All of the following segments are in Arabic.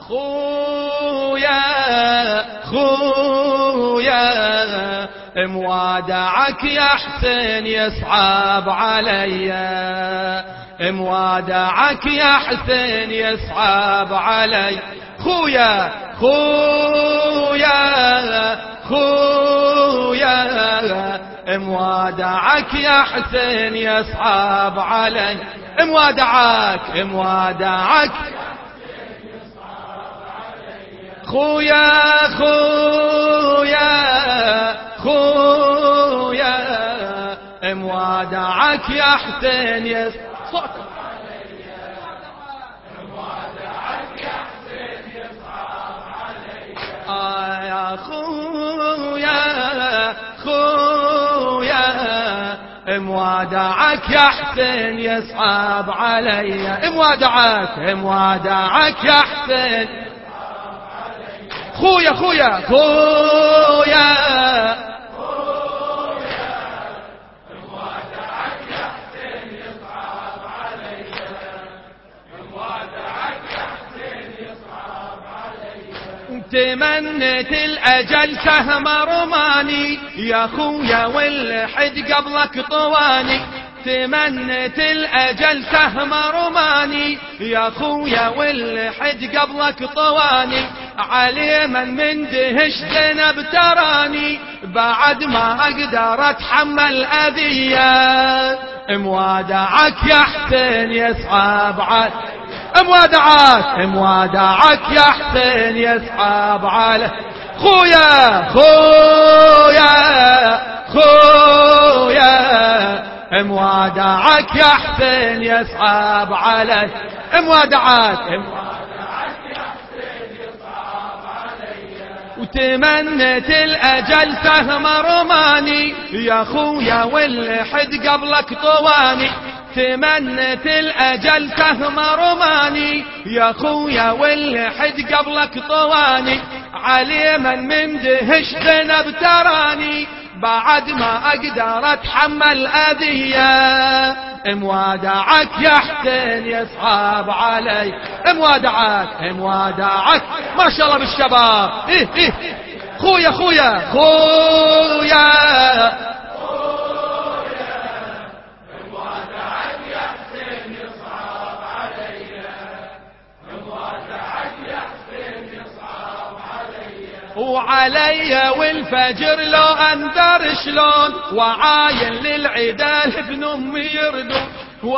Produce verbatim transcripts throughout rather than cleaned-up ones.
خويا خويا موادعك يا حسين يصعب عليا، موادعك يا حسين يصعب علي. خويا خويا خويا موادعك يا حسين يصعب علي، موادعك موادعك خويا خويا خويا موادعك يا حسين يصعب يا خويا خويا موادعك يا حسين يصعب علي، موادعك موادعك يا حسين. خويا خويا خويا تمنيت الأجل سهم رماني يا خويا والحد قبلك طواني، تمنيت الأجل سهم رماني يا خويا والحد قبلك طواني، علي من من دهش ذنب تراني بعد ما أقدر أتحمل أذية، موادعك يا حسين يصعب علي، موادعك موادعك يا حسين يصعب علي. خويا خويا خويا موادعك يا حسين يصعب علي، موادعك وتمنيت الأجل سهم رماني يا خويا والحد قبلك طواني، تمنيت الأجل سهم رماني يا خويا والحد قبلك طواني، علي من من دهش ذنب تراني بعد ما أقدر أتحمل أذية، موادعك يا حسين يصعب علي، موادعك موادعك. ما شاء الله بالشباب. إيه إيه خويا خويا خويا وعلي والفجر لو أنذر شلون وعاين للعدال ابن أمي يردون و...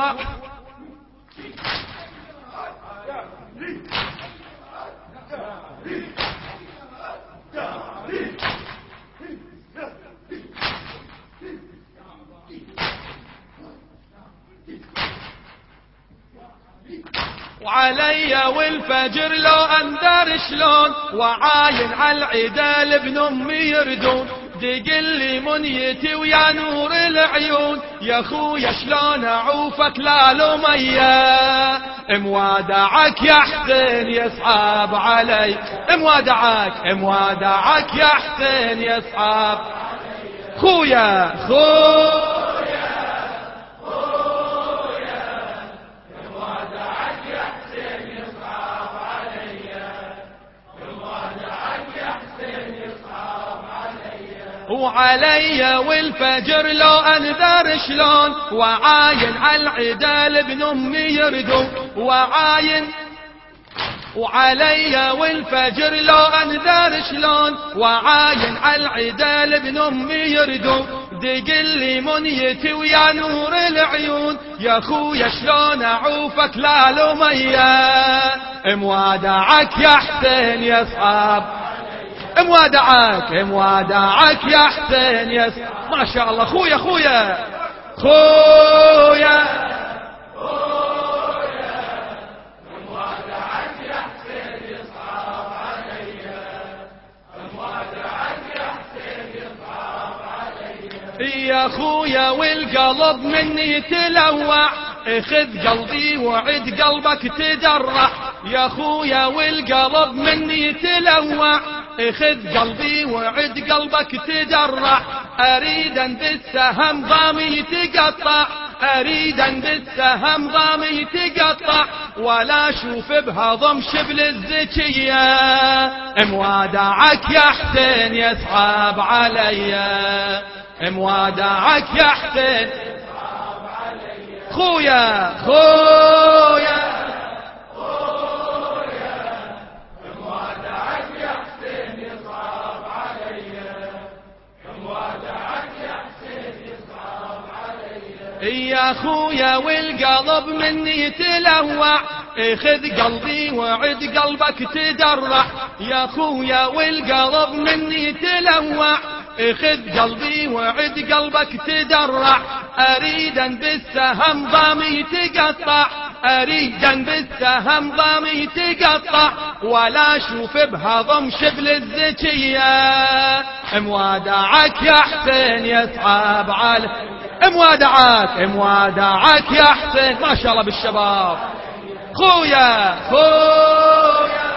وعلي والفجر لو أنذر شلون وعاين على العدال ابن أمي يردون، دقل لي منيتي ويا نور العيون يا خويا شلون أعوفك لا لمية، موادعك يا حسين يصعب علي، موادعك موادعك يا حسين يصعب. خويا خويا وعلي والفجر لو أنذر شلون وعاين على العدال ابن أمي يردون وعاين، وعلي والفجر لو أنذر شلون وعاين على العدال ابن أمي يردون، دقل لي منيتي ويا نور العيون يا خويا شلون أعوفك لا لمية، موادعك يا حسين يصعب، موادعك موادعك يا حسين يس. ما شاء الله. خويا خويا خويا موادعك يا حسين يصعب علي، موادعك يا حسين يصعب علي. يا خويا والقلب مني تلوع اخذ قلبي وعد قلبك تدرع، يا خويا والقلب مني تلوع اخذ قلبي وعد قلبك تدرع، اريد ان بالسهم ضامي تقطع، أريدا بالسهم ضامي تقطع ولا أشوف بهضم شبل الزكية. موادعك يا حسين يصعب عليا، موادعك يا حسين يصعب عليا. خويا خويا خويا موادعك يا حسين يصعب عليا، موادعك يا حسين يصعب عليا. يا خويا والقلب مني تلوع، اخذ قلبي وعد قلبك تدرع. يا خويا والقلب مني تلوع، اخذ قلبي وعد قلبك تدرع. اريدا بالسهم ضامي تقطع، اريدا بالسهم ضامي تقطع ولا اشوف بهضم شبل الزكية. موادعك يا حسين يصعب على، موادعك موادعك يا حسين. ما شاء الله بالشباب. خويا خويا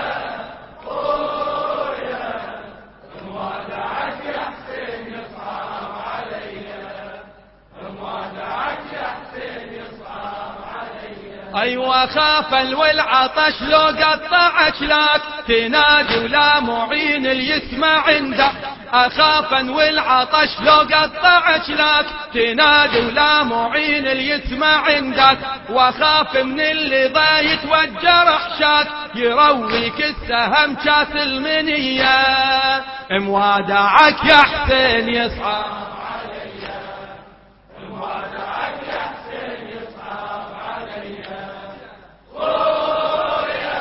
خويا موادعك يا حسين يصعب عليا، موادعك يا حسين يصعب عليا. ايوه خافا والعطش لو قطعك لك تنادي ولا معين اللي يسمع عنده. أخافا والعطش لو قطعك لك تنادي ولا معين اللي يسمع عندك. وأخاف من اللي ضايت والجرح شاك يرويك السهم كاس المنية. موادعك يا حسين يصعب عليا، موادعك يا حسين يصعب عليا. خويا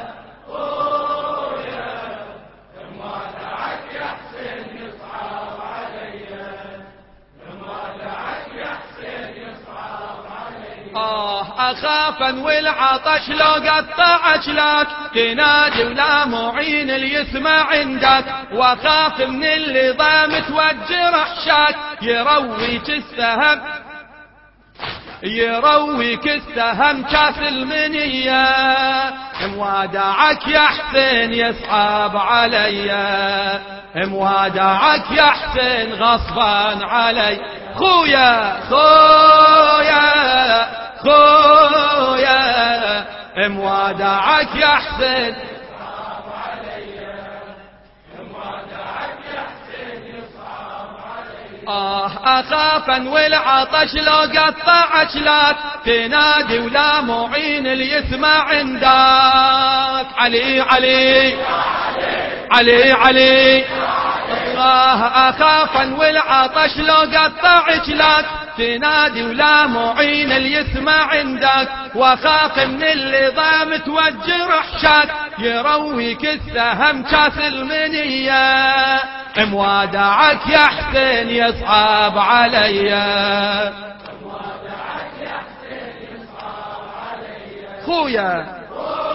خويا موادعك يا حسين يصعب عليا، موادعك يا حسين يصعب عليا. آه أخافا والعطش لو قطعك لك تنادي ولا معين اللي يسمع عندك. وأخاف من اللي ضامت والجرح شاك يرويك السهم، يرويك السهم كاس المنية. موادعك يا حسين يصعب عليا، موادعك يا حسين غصبا علي. خويا خويا خويا موادعك يا حسين يصعب عليا، موادعك يا حسين يصعب عليا. آه أخافا والعطش لو قطعك لك تنادي ولا معين اللي يسمع عندك. علي علي علي علي الله. أخافا والعطش لو قطعك لك تنادي ولا معين اللي يسمع عندك. وأخاف من اللي ضامت والجرح شاك يرويك السهم كاس المنية. موادعك يا حسين يصعب عليا، موادعك يا حسين يصعب عليا. خويا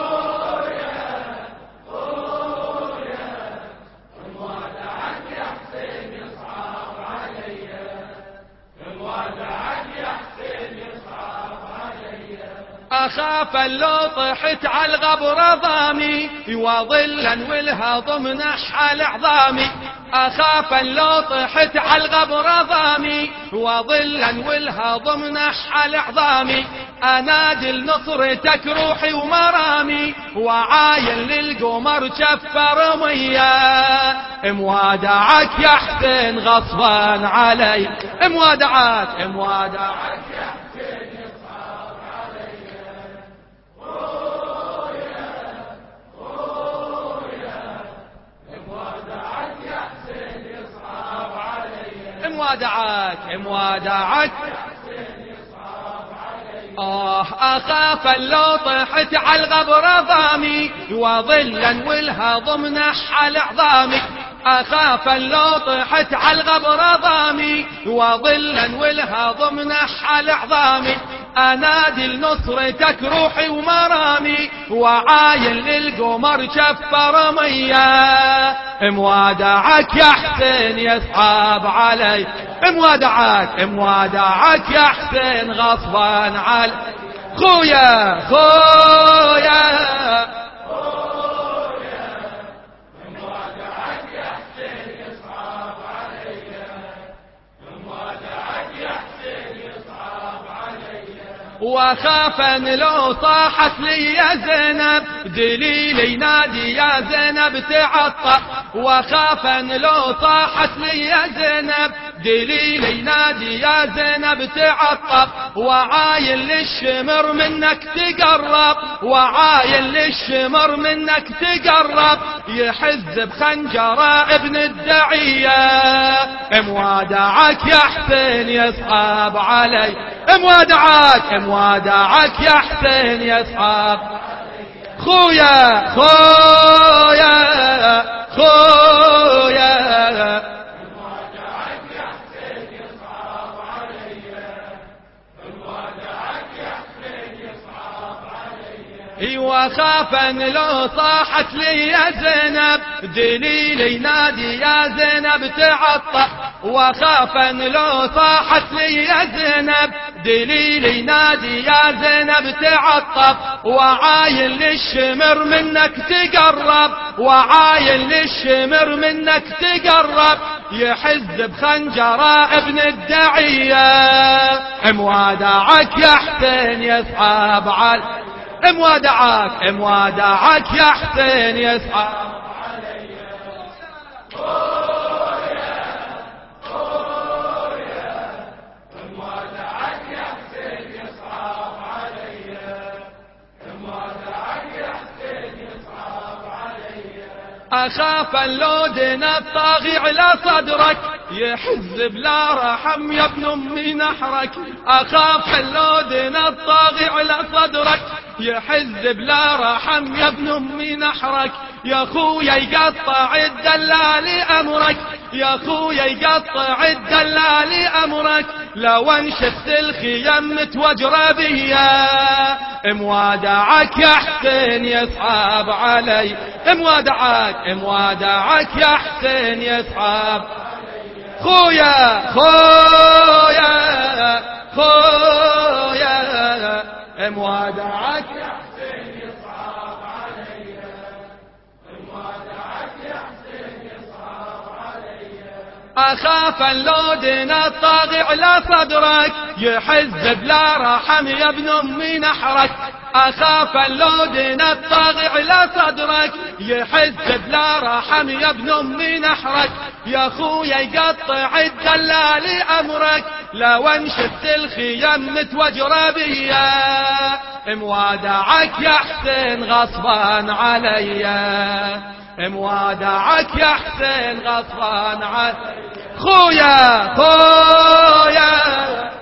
أخاف لو طحت على الغبر ضامي وظلا والهضم نحل عظامي. أخاف لو طحت على الغبر ضامي وظلا والهضم نحل عظامي. أنادي لنصرتك روحي ومرامي وعاين للقمر جف رمية. موادعك يا حسين غصبا علي، موادعك موادعك يا حسين يصعب عليا. خويا خويا موادعك يا حسين يصعب عليا، موادعك موادعك آه أخاف لو طحت على الغبر ضامي وظلا والهضم نحل عظامي. أخاف لو طحت على الغبر ضامي وظلا والهضم نحل عظامي. أنادي لنصرتك روحي ومرامي وعاين للقمر جف رمية. موادعك يا حسين يصعب علي، موادعك موادعك يا حسين غصبا علي. خويا خويا خويا موادعك يا حسين يصعب عليا، موادعك يا حسين يصعب علي. واخاف ان لو صاحت لي يا زينب دليلي نادي يا زينب تعطى، واخاف ان لو صاحت لي يا زينب دليلي نادي يا زينب تعطى، وعاين للشمر منك تقرب، وعاين للشمر منك تقرب، يحز بخنجره ابن الدعية. موادعك يا حسين يصعب علي، موادعك موادعك يا حسين يصعب. خويا خويا خويا ايوا خاف ان لو صاحت لي يا زينب دليلي نادي يا زينب تعطى، وخاف ان لو صاحت لي يا زينب دليلي نادي يا زينب تعطى، وعاين للشمر منك تقرب، وعاين للشمر منك تقرب، يحز بخنجره ابن الدعية. موادعك يا حسين يصعب على، موادعك موادعك يا حسين يصعب علي. خويا خويا موادعك يا حسين يصعب علي، موادعك يا حسين يصعب علي. اخاف اللودن الطاغي على صدرك يحز بلا رحم يا ابن امي نحرك، اخاف اللودن الطاغي على صدرك يحز بلا رحم يا ابن امي نحرك، يا خويا يقطع الدلال امرك، يا خويا يقطع الدلال امرك، لو انشفت الخيم متوجره بيا. موادعك يا حسين يصعب علي، موادعك موادعك يا حسين يصعب. خويا خويا خويا موادعك يا حسين يصعب علي، موادعك يا حسين يصعب علي. اخاف اللودن الطاغي على صدرك يحز بلا رحم يا ابن امي نحرك، اخاف اللودن الطاغي على صدرك يحز بلا رحم يا ابن امي نحرك، يا خويا يقطع الدلال امرك، لو انشفت الخيم متوجره بيا. موادعك يا حسين غصبان عليا، موادعك يا حسين غصبان عليا. خويا خويا